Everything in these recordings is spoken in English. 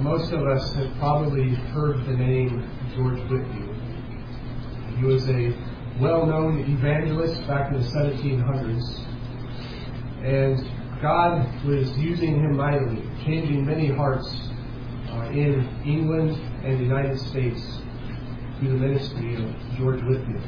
Most of us have probably heard the name George Whitefield. He was a well-known evangelist back in the 1700s, and God was using him mightily, changing many hearts in England and the United States through the ministry of George Whitefield.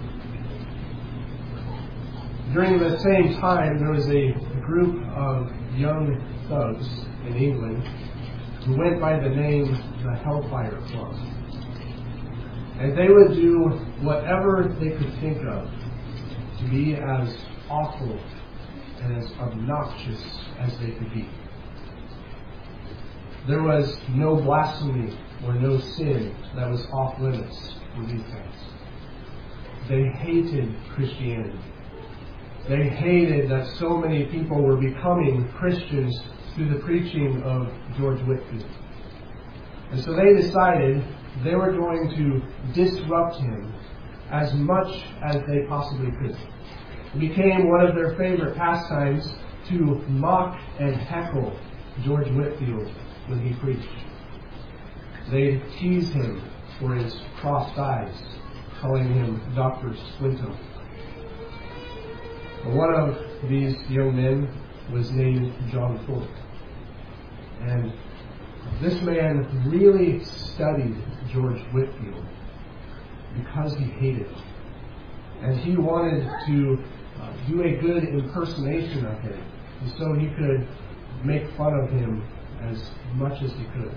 During the same time, there was a group of young thugs in England who went by the name the Hellfire Club. And they would do whatever they could think of to be as awful and as obnoxious as they could be. There was no blasphemy or no sin that was off limits for these guys. They hated Christianity. They hated that so many people were becoming Christians through the preaching of George Whitefield. And so they decided they were going to disrupt him as much as they possibly could. It became one of their favorite pastimes to mock and heckle George Whitefield when he preached. They teased him for his crossed eyes, calling him Dr. Squinto. One of these young men was named John Thorpe. And this man really studied George Whitefield because he hated him. And he wanted to do a good impersonation of him, and so he could make fun of him as much as he could.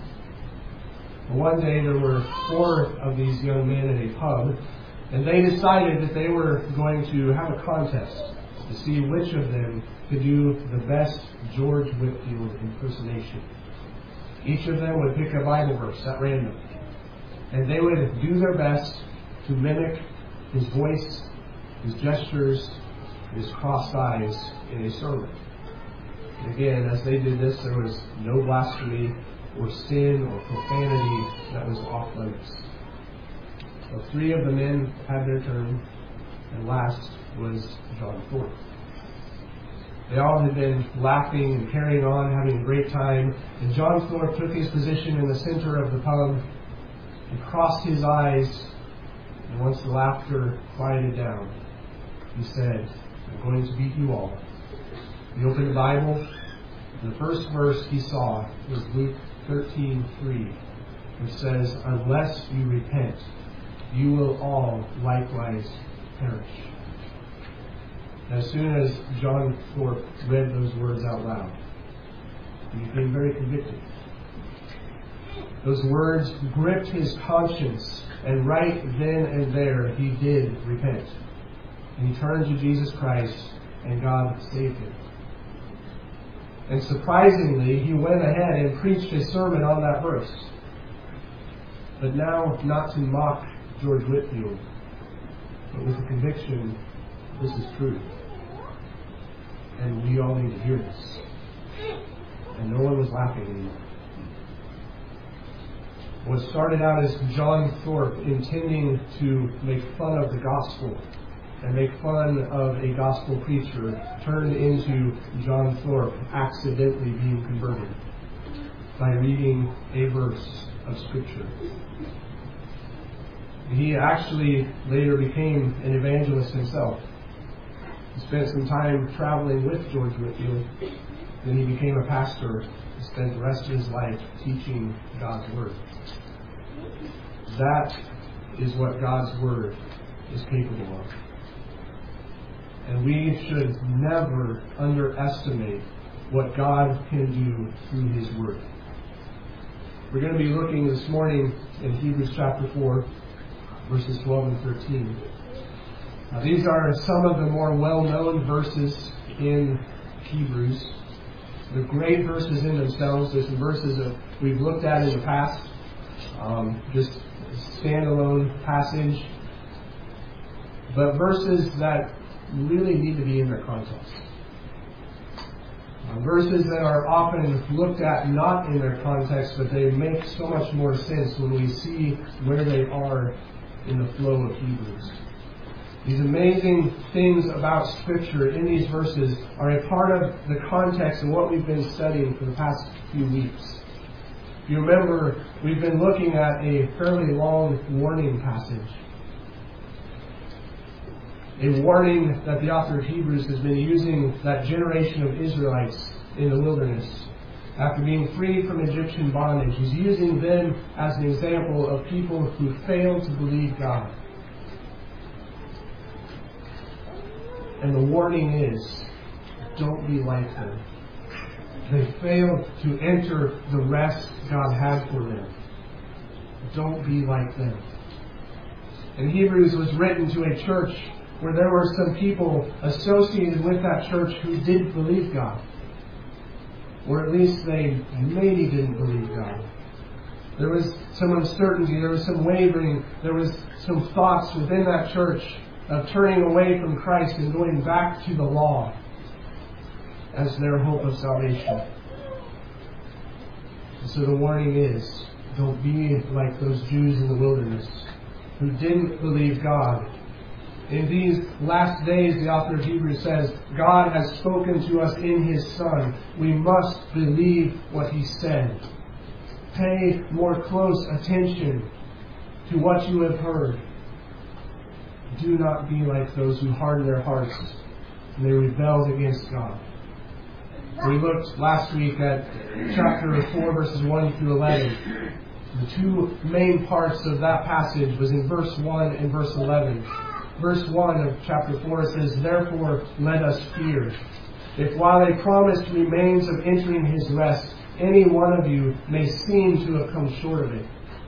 One day there were 4 of these young men in a pub, and they decided that they were going to have a contest to see which of them could do the best George Whitefield impersonation. Each of them would pick a Bible verse at random, and they would do their best to mimic his voice, his gestures, his crossed eyes in a sermon. And again, as they did this, there was no blasphemy or sin or profanity that was off limits. So 3 of the men had their turn, and last was John Thorpe. They all had been laughing and carrying on, having a great time, and John Thorpe took his position in the center of the pub and crossed his eyes, and once the laughter quieted down, he said, "I'm going to beat you all." He opened the Bible, and the first verse he saw was Luke 13:3, which says, "Unless you repent, you will all likewise perish." As soon as John Thorpe read those words out loud, he became very convicted. Those words gripped his conscience, and right then and there he did repent. And he turned to Jesus Christ, and God saved him. And surprisingly, he went ahead and preached his sermon on that verse. But now, not to mock George Whitefield, but with the conviction, this is true. And we all need to hear this. And no one was laughing anymore. What started out as John Thorpe intending to make fun of the gospel and make fun of a gospel preacher turned into John Thorpe accidentally being converted by reading a verse of Scripture. He actually later became an evangelist himself. He spent some time traveling with George Whitefield. Then he became a pastor and spent the rest of his life teaching God's Word. That is what God's Word is capable of. And we should never underestimate what God can do through His Word. We're going to be looking this morning in Hebrews chapter 4, verses 12 and 13. These are some of the more well-known verses in Hebrews. They're great verses in themselves. There's some verses that we've looked at in the past, just standalone passage, but verses that really need to be in their context. Verses that are often looked at not in their context, but they make so much more sense when we see where they are in the flow of Hebrews. These amazing things about Scripture in these verses are a part of the context of what we've been studying for the past few weeks. You remember, we've been looking at a fairly long warning passage. A warning that the author of Hebrews has been using that generation of Israelites in the wilderness. After being freed from Egyptian bondage, he's using them as an example of people who failed to believe God. And the warning is, don't be like them. They failed to enter the rest God had for them. Don't be like them. And Hebrews was written to a church where there were some people associated with that church who didn't believe God. Or at least they maybe didn't believe God. There was some uncertainty, there was some wavering, there was some thoughts within that church of turning away from Christ and going back to the law as their hope of salvation. And so the warning is, don't be like those Jews in the wilderness who didn't believe God. In these last days, the author of Hebrews says, God has spoken to us in His Son. We must believe what He said. Pay more close attention to what you have heard. Do not be like those who harden their hearts and they rebelled against God. We looked last week at chapter 4, verses 1 through 11. The two main parts of that passage was in verse 1 and verse 11. Verse 1 of chapter 4 says, therefore let us fear. If while a promise remains of entering His rest, any one of you may seem to have come short of it.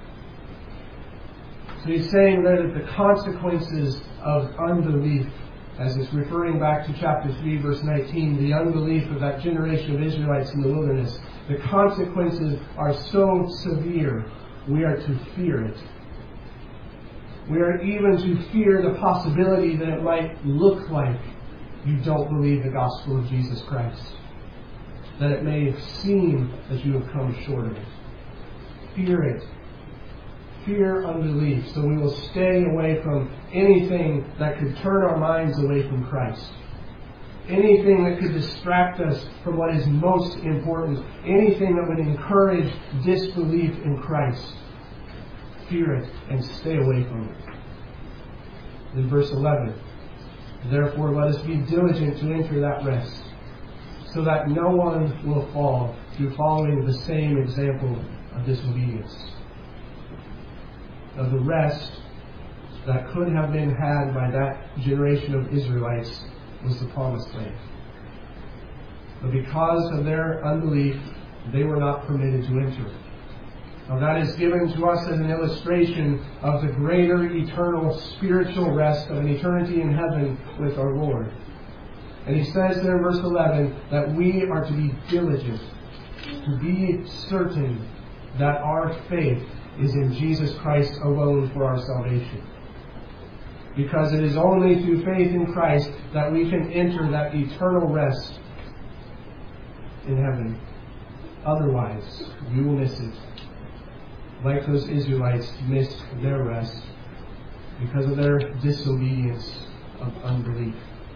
So he's saying there that the consequences of unbelief, as it's referring back to chapter 3, verse 19, the unbelief of that generation of Israelites in the wilderness, the consequences are so severe, we are to fear it. We are even to fear the possibility that it might look like you don't believe the gospel of Jesus Christ. That it may seem that you have come short of it. Fear it. Fear unbelief, so we will stay away from anything that could turn our minds away from Christ. Anything that could distract us from what is most important. Anything that would encourage disbelief in Christ. Fear it and stay away from it. In verse 11, therefore let us be diligent to enter that rest, so that no one will fall through following the same example of disobedience. Of the rest that could have been had by that generation of Israelites was the promised land. But because of their unbelief, they were not permitted to enter. Now that is given to us as an illustration of the greater eternal spiritual rest of an eternity in heaven with our Lord. And he says there in verse 11 that we are to be diligent, to be certain that our faith is in Jesus Christ alone for our salvation. Because it is only through faith in Christ that we can enter that eternal rest in heaven. Otherwise, we will miss it. Like those Israelites missed their rest because of their disobedience of unbelief.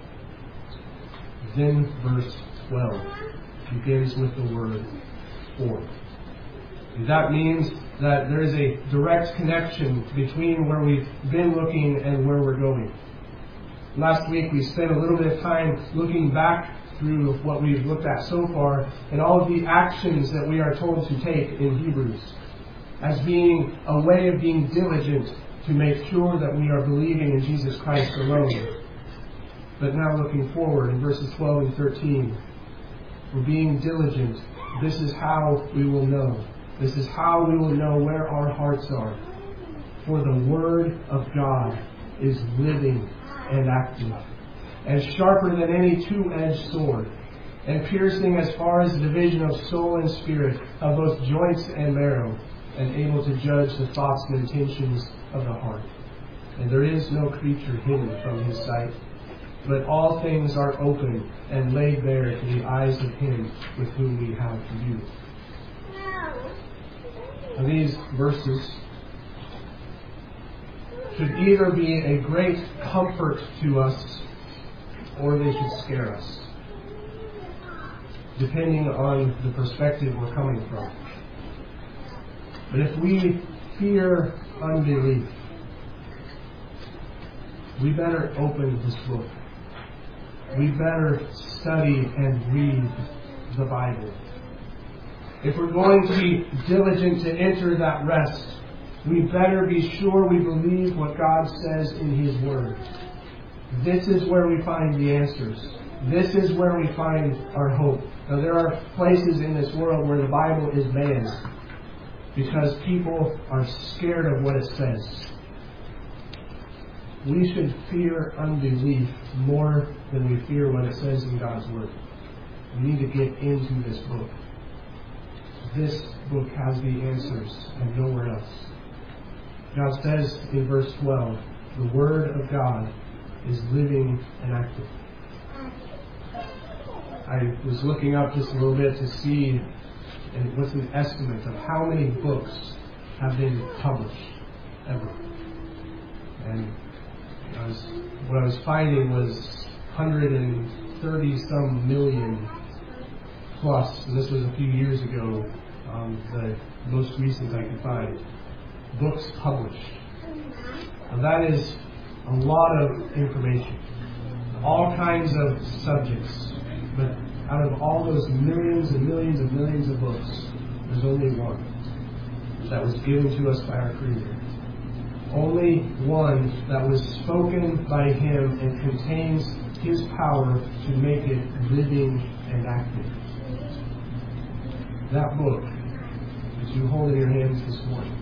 Then verse 12 begins with the word for. That means that there is a direct connection between where we've been looking and where we're going. Last week we spent a little bit of time looking back through what we've looked at so far and all of the actions that we are told to take in Hebrews as being a way of being diligent to make sure that we are believing in Jesus Christ alone. But now looking forward in verses 12 and 13, we're being diligent. This is how we will know. This is how we will know where our hearts are. For the Word of God is living and active, and sharper than any two-edged sword, and piercing as far as the division of soul and spirit, of both joints and marrow, and able to judge the thoughts and intentions of the heart. And there is no creature hidden from His sight, but all things are open and laid bare to the eyes of Him with whom we have to do. Now, these verses should either be a great comfort to us or they should scare us, depending on the perspective we're coming from. But if we fear unbelief, we better open this book. We better study and read the Bible. If we're going to be diligent to enter that rest, we better be sure we believe what God says in His Word. This is where we find the answers. This is where we find our hope. Now, there are places in this world where the Bible is banned because people are scared of what it says. We should fear unbelief more than we fear what it says in God's Word. We need to get into this book. This book has the answers and nowhere else. God says in verse 12, the Word of God is living and active. I was looking up just a little bit to see what's an estimate of how many books have been published ever. And what I was finding was 130 some million plus. And this was a few years ago, the most recent I could find. Books published. And that is a lot of information. All kinds of subjects. But out of all those millions and millions and millions of books, there's only one that was given to us by our Creator. Only one that was spoken by Him and contains His power to make it living and active. That book that you hold in your hands this morning,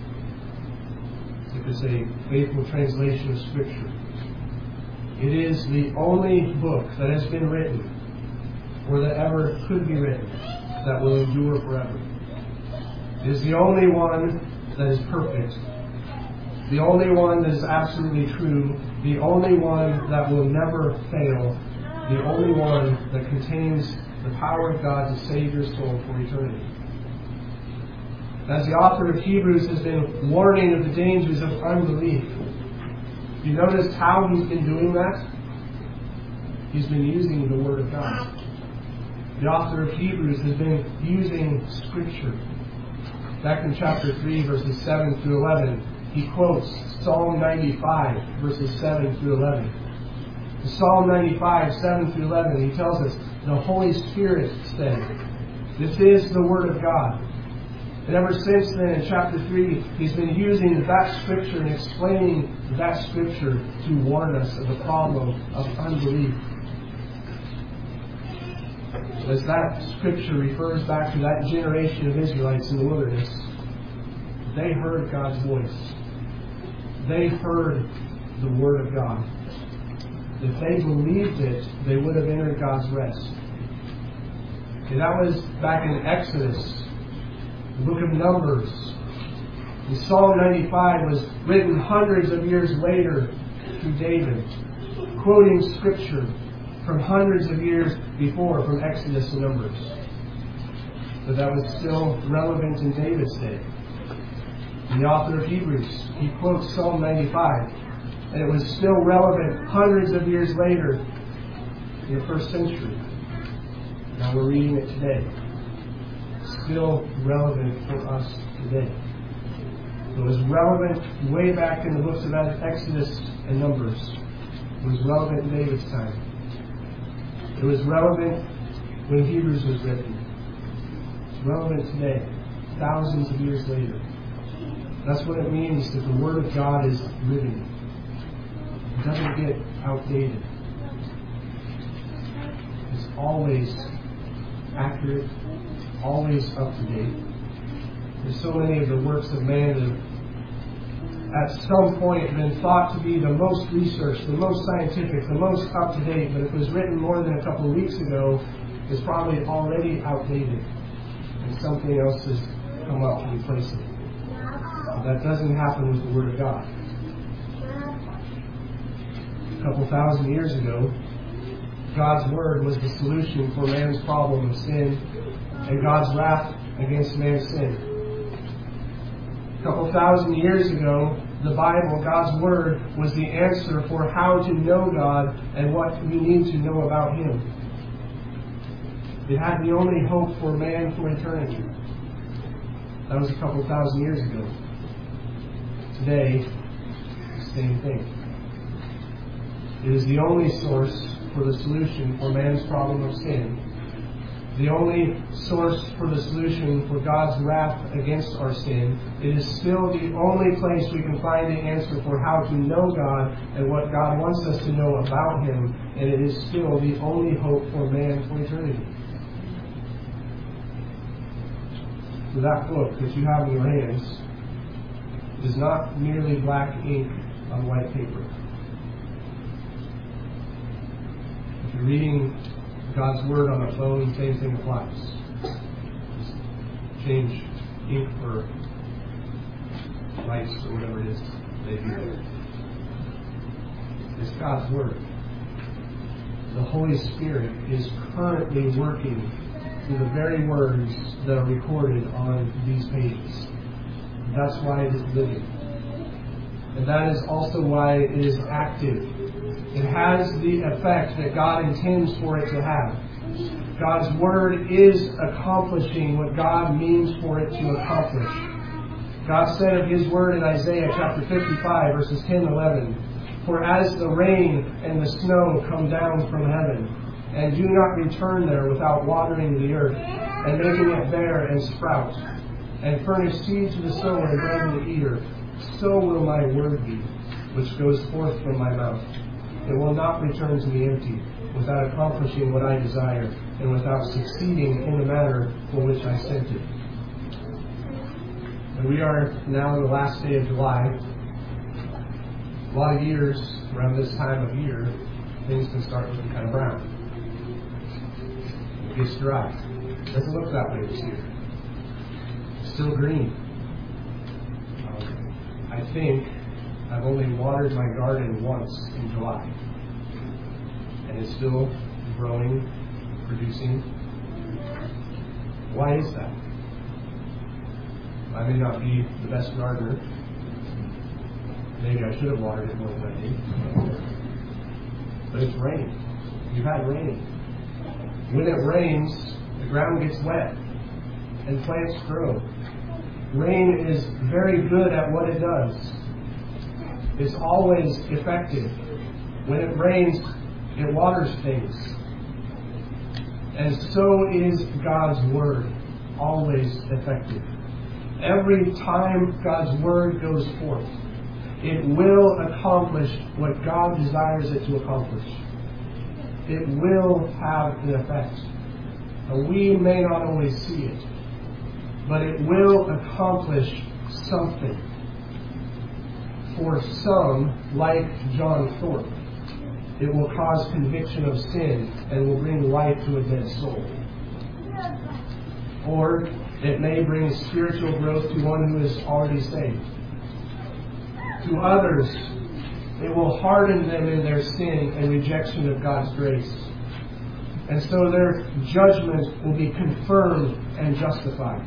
if it's a faithful translation of Scripture, it is the only book that has been written, or that ever could be written, that will endure forever. It is the only one that is perfect, the only one that is absolutely true, the only one that will never fail, the only one that contains the power of God to save your soul for eternity. As the author of Hebrews has been warning of the dangers of unbelief, you notice how he's been doing that? He's been using the Word of God. The author of Hebrews has been using Scripture. Back in chapter 3, verses 7 through 11, he quotes Psalm 95, verses 7 through 11. In Psalm 95, 7 through 11, he tells us, the Holy Spirit said, this is the Word of God. And ever since then, in chapter 3, he's been using that Scripture and explaining that Scripture to warn us of the problem of unbelief. As that Scripture refers back to that generation of Israelites in the wilderness, they heard God's voice. They heard the Word of God. If they believed it, they would have entered God's rest. And that was back in Exodus, the book of Numbers. And Psalm 95 was written hundreds of years later through David, quoting Scripture from hundreds of years before from Exodus and Numbers. But that was still relevant in David's day. And the author of Hebrews, he quotes Psalm 95, and it was still relevant hundreds of years later in the first century. Now we're reading it today. Still relevant for us today. It was relevant way back in the books of Exodus and Numbers. It was relevant in David's time. It was relevant when Hebrews was written. It's relevant today, thousands of years later. That's what it means that the Word of God is living. It doesn't get outdated. It's always accurate, always up to date. There's so many of the works of man that have at some point been thought to be the most researched, the most scientific, the most up to date, but if it was written more than a couple of weeks ago, it's probably already outdated, and something else has come up to replace it. But that doesn't happen with the Word of God. A couple thousand years ago, God's Word was the solution for man's problem of sin and God's wrath against man's sin. A couple thousand years ago, the Bible, God's Word, was the answer for how to know God and what we need to know about Him. It had the only hope for man for eternity. That was a couple thousand years ago. Today, same thing. It is the only source for the solution for man's problem of sin. The only source for the solution for God's wrath against our sin. It is still the only place we can find the answer for how to know God and what God wants us to know about Him. And it is still the only hope for man for eternity. So that book that you have in your hands is not merely black ink on white paper. If you're reading God's Word on a phone, same thing applies. Just change ink for lights or whatever it is they do. It's God's Word. The Holy Spirit is currently working through the very words that are recorded on these pages. That's why it is living. And that is also why it is active. It has the effect that God intends for it to have. God's Word is accomplishing what God means for it to accomplish. God said of His Word in Isaiah chapter 55, verses 10 and 11, "For as the rain and the snow come down from heaven, and do not return there without watering the earth, and making it bear and sprout, and furnish seed to the sower and bread to the eater, so will my word be, which goes forth from my mouth. It will not return to me empty, without accomplishing what I desire, and without succeeding in the matter for which I sent it." And we are now in the last day of July. A lot of years, around this time of year, things can start looking kind of brown. It gets dry. It doesn't look that way this year. It's still green. I think I've only watered my garden once in July. And it's still growing, producing. Why is that? I may not be the best gardener. Maybe I should have watered it more than I did. But it's raining. You've had rain. When it rains, the ground gets wet and plants grow. Rain is very good at what it does. It's always effective. When it rains, it waters things. And so is God's Word, always effective. Every time God's Word goes forth, it will accomplish what God desires it to accomplish. It will have an effect. And we may not always see it, but it will accomplish something. For some, like John Thorpe, it will cause conviction of sin and will bring life to a dead soul. Or it may bring spiritual growth to one who is already saved. To others, it will harden them in their sin and rejection of God's grace. And so their judgment will be confirmed and justified.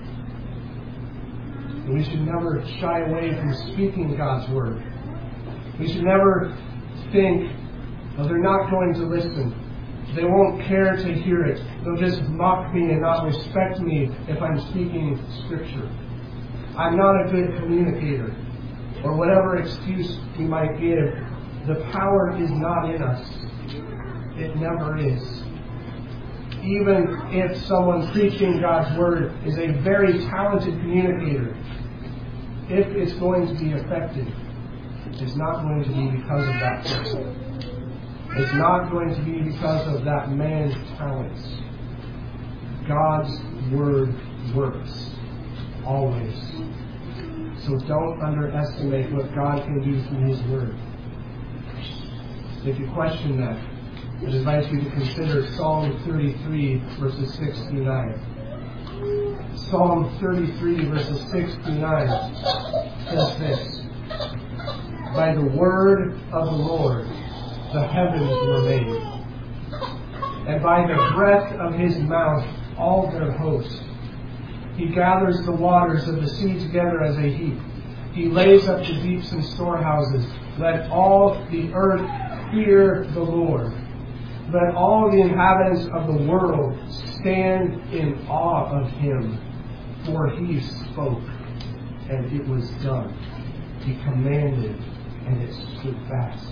And we should never shy away from speaking God's Word. We should never think, "Oh, they're not going to listen. They won't care to hear it. They'll just mock me and not respect me if I'm speaking Scripture. I'm not a good communicator." Or whatever excuse we might give, the power is not in us. It never is. Even if someone preaching God's Word is a very talented communicator, if it's going to be effective, it's not going to be because of that person. It's not going to be because of that man's talents. God's Word works. Always. So don't underestimate what God can do through His Word. If you question that, I invite you to consider Psalm 33, verses 6 through 9. Psalm 33, verses 6 through 9 says this: "By the word of the Lord the heavens were made, and by the breath of His mouth all their host. He gathers the waters of the sea together as a heap. He lays up the deeps in storehouses. Let all the earth fear the Lord. Let all the inhabitants of the world stand in awe of Him. For He spoke, and it was done. He commanded, and it stood fast.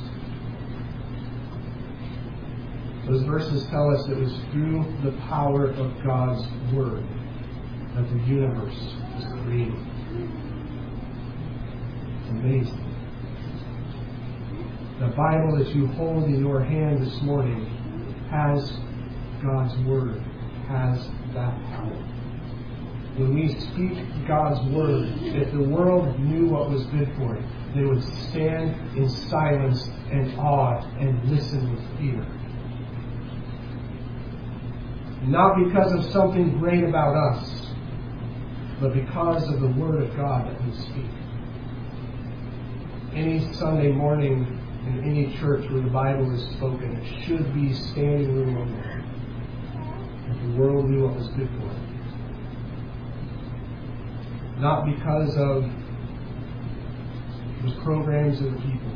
Those verses tell us it was through the power of God's Word that the universe was created. It's amazing. The Bible that you hold in your hand this morning has God's Word, has that power. When we speak God's Word, if the world knew what was good for it, they would stand in silence and awe and listen with fear. Not because of something great about us, but because of the Word of God that we speak. Any Sunday morning in any church where the Bible is spoken, it should be standing room only. If the world knew what was good for it. Not because of the programs of the people.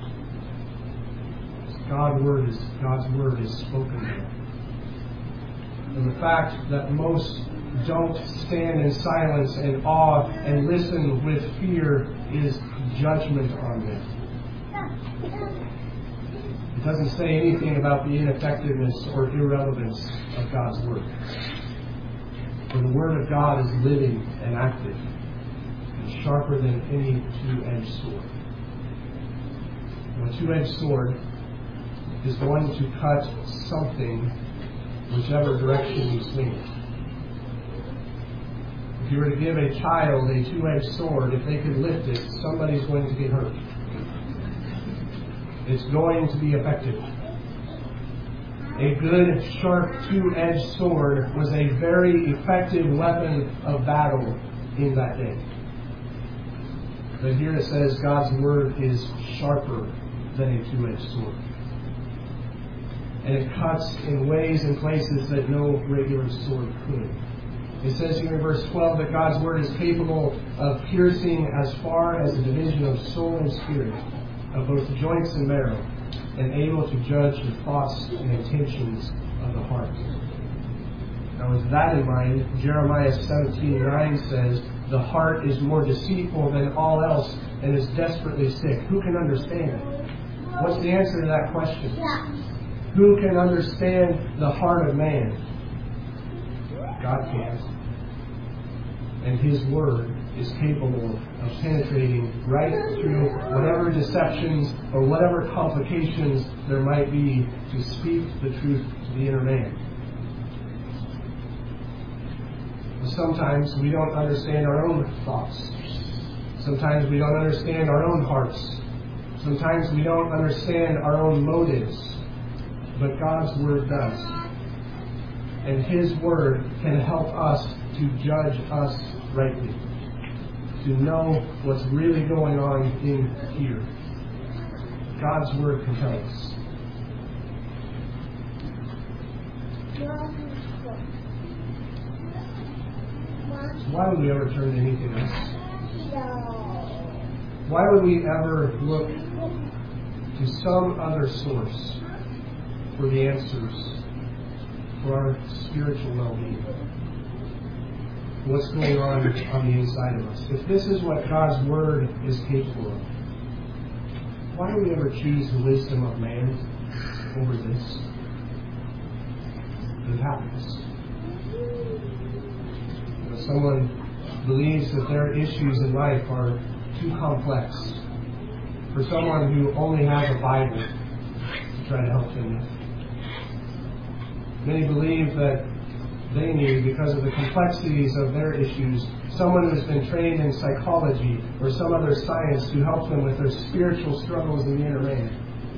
God's Word is spoken there. And the fact that most don't stand in silence and awe and listen with fear is judgment on them. It doesn't say anything about the ineffectiveness or irrelevance of God's Word. For the Word of God is living and active and sharper than any two-edged sword. And a two-edged sword is going to cut something whichever direction you swing it. If you were to give a child a two-edged sword, if they could lift it, somebody's going to get hurt. It's going to be effective. A good, sharp, two-edged sword was a very effective weapon of battle in that day. But here it says God's Word is sharper than a two-edged sword. And it cuts in ways and places that no regular sword could. It says here in verse 12 that God's Word is capable of piercing as far as the division of soul and spirit, of both joints and marrow, and able to judge the thoughts and intentions of the heart. Now with that in mind, Jeremiah 17:9 says, the heart is more deceitful than all else and is desperately sick. Who can understand it? What's the answer to that question? Who can understand the heart of man? God can. And His Word is capable of penetrating right through whatever deceptions or whatever complications there might be to speak the truth to the inner man. Sometimes we don't understand our own thoughts. Sometimes we don't understand our own hearts. Sometimes we don't understand our own motives. But God's Word does. And His Word can help us to judge us rightly. To know what's really going on in here. God's Word can tell us. Why would we ever turn to anything else? Why would we ever look to some other source for the answers for our spiritual well-being? What's going on the inside of us? If this is what God's Word is capable of, why do we ever choose the wisdom of man over this? It happens. When someone believes that their issues in life are too complex for someone who only has a Bible to try to help them with. Many believe that they need, because of the complexities of their issues, someone who has been trained in psychology or some other science to help them with their spiritual struggles in the inner man.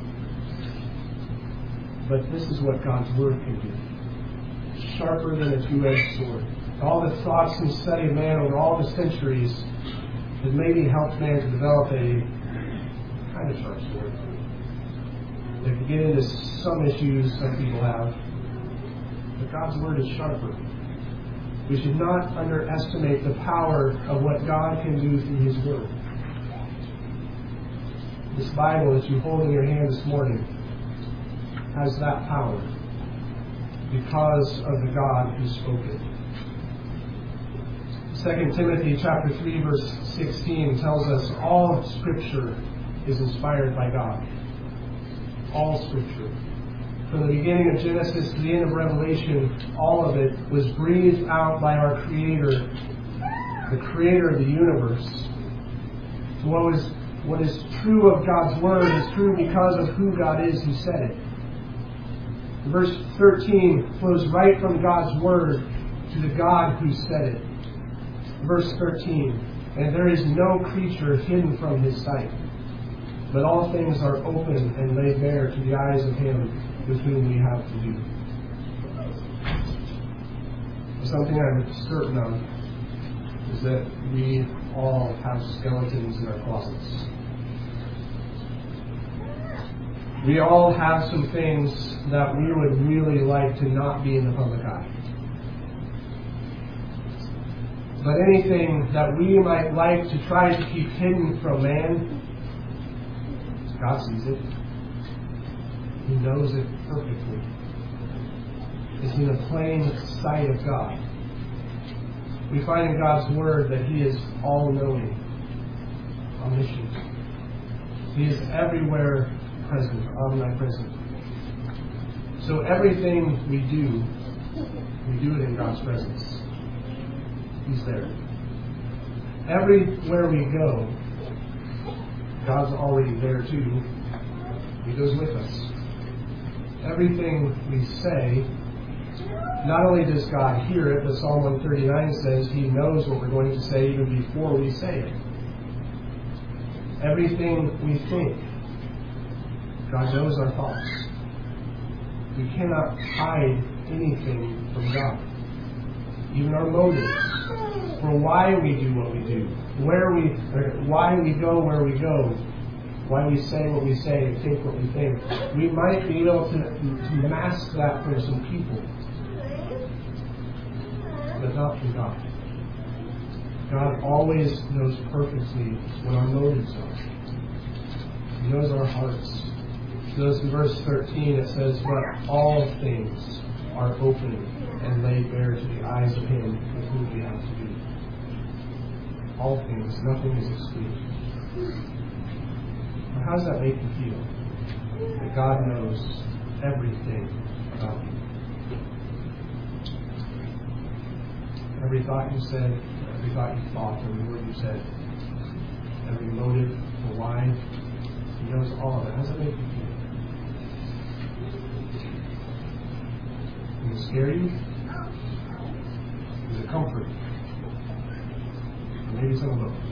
But this is what God's Word can do. Sharper than a two-edged sword. All the thoughts and study of man over all the centuries has maybe helped man to develop a kind of sharp sword. They can get into some issues some people have. But God's Word is sharper. We should not underestimate the power of what God can do through His Word. This Bible that you hold in your hand this morning has that power because of the God who spoke it. 2 Timothy chapter 3 verse 16 tells us all Scripture is inspired by God. All Scripture. From the beginning of Genesis to the end of Revelation, all of it was breathed out by our Creator, the Creator of the universe. What is true of God's Word is true because of who God is who said it. Verse 13 flows right from God's Word to the God who said it. Verse 13, and there is no creature hidden from His sight, but all things are open and laid bare to the eyes of Him with whom we have to do. Something I'm certain of is that we all have skeletons in our closets. We all have some things that we would really like to not be in the public eye. But anything that we might like to try to keep hidden from man, God sees it. He knows it perfectly. It's in the plain sight of God. We find in God's Word that He is all-knowing, omniscient. He is everywhere present, omnipresent. So everything we do it in God's presence. He's there. Everywhere we go, God's already there too. He goes with us. Everything we say, not only does God hear it, but Psalm 139 says He knows what we're going to say even before we say it. Everything we think, God knows our thoughts. We cannot hide anything from God. Even our motives for why we do what we do, why we go where we go, why we say what we say and think what we think. We might be able to mask that from some people, but not from God. God always knows perfectly what our motives are. He knows our hearts. Notice in verse 13 it says, but all things are open and laid bare to the eyes of Him with whom we have to do. All things, nothing is excluded. Now, how does that make you feel? That God knows everything about you. Every thought you said, every thought you thought, every word you said, every motive for why, He knows all of it. How does that make you feel? Does it scare you? Does it comfort you? Or maybe some of both.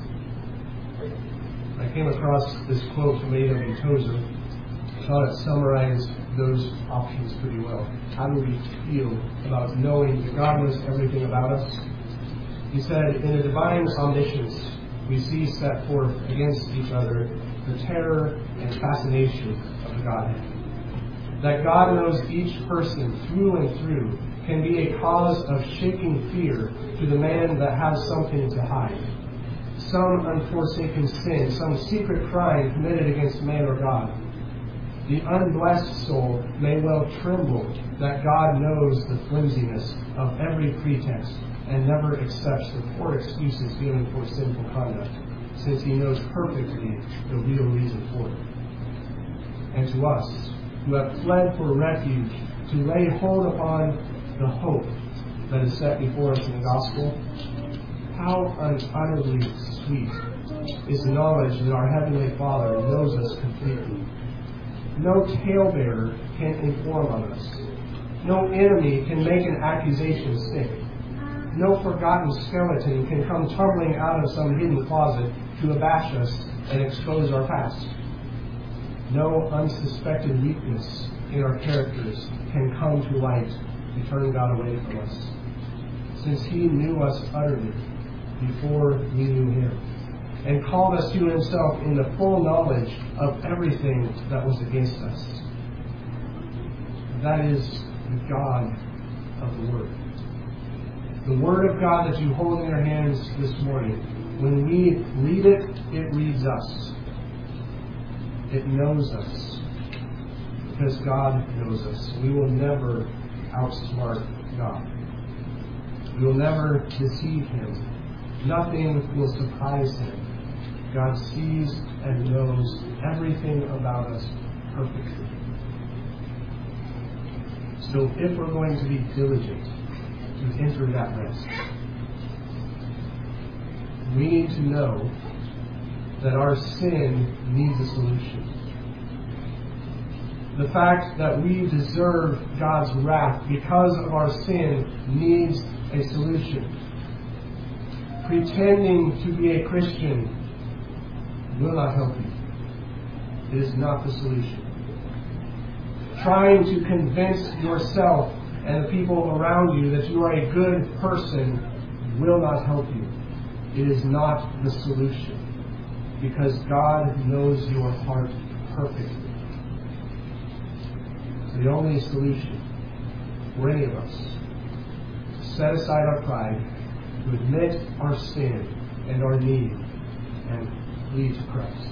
I came across this quote from A.W. Tozer. I thought it summarized those options pretty well. How do we feel about knowing that God knows everything about us? He said, in the divine omniscience, we see set forth against each other the terror and fascination of the Godhead. That God knows each person through and through can be a cause of shaking fear to the man that has something to hide. Some unforsaken sin, some secret crime committed against man or God. The unblessed soul may well tremble that God knows the flimsiness of every pretext and never accepts the poor excuses given for sinful conduct, since He knows perfectly the real reason for it. And to us, who have fled for refuge, to lay hold upon the hope that is set before us in the gospel, how unutterably sweet is the knowledge that our Heavenly Father knows us completely. No talebearer can inform on us. No enemy can make an accusation stick. No forgotten skeleton can come tumbling out of some hidden closet to abash us and expose our past. No unsuspected weakness in our characters can come to light to turn God away from us, since He knew us utterly before we knew Him, and called us to Himself in the full knowledge of everything that was against us. That is the God of the Word. The Word of God that you hold in your hands this morning, when we read it, it reads us. It knows us. Because God knows us. We will never outsmart God. We will never deceive Him. Nothing will surprise Him. God sees and knows everything about us perfectly. So if we're going to be diligent to enter that rest, we need to know that our sin needs a solution. The fact that we deserve God's wrath because of our sin needs a solution. Pretending to be a Christian will not help you. It is not the solution. Trying to convince yourself and the people around you that you are a good person will not help you. It is not the solution. Because God knows your heart perfectly. So the only solution for any of us is to set aside our pride, to admit our sin and our need, and flee to Christ.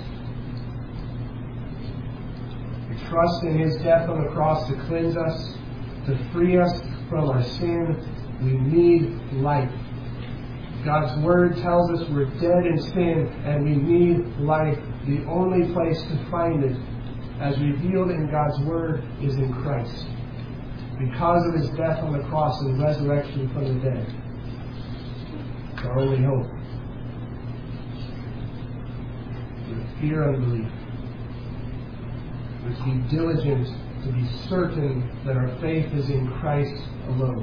We trust in His death on the cross to cleanse us, to free us from our sin. We need life. God's Word tells us we're dead in sin and we need life. The only place to find it, as revealed in God's Word, is in Christ. Because of His death on the cross and resurrection from the dead. It's our only hope. With fear and belief. Let's be diligent to be certain that our faith is in Christ alone.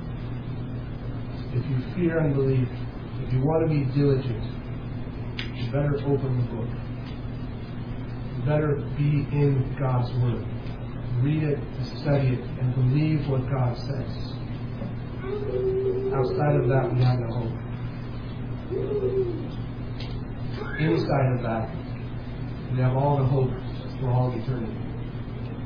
If you fear and believe, if you want to be diligent, you better open the book. You better be in God's Word. Read it, study it, and believe what God says. Outside of that, we have no hope. Inside of that, we have all the hope for all eternity.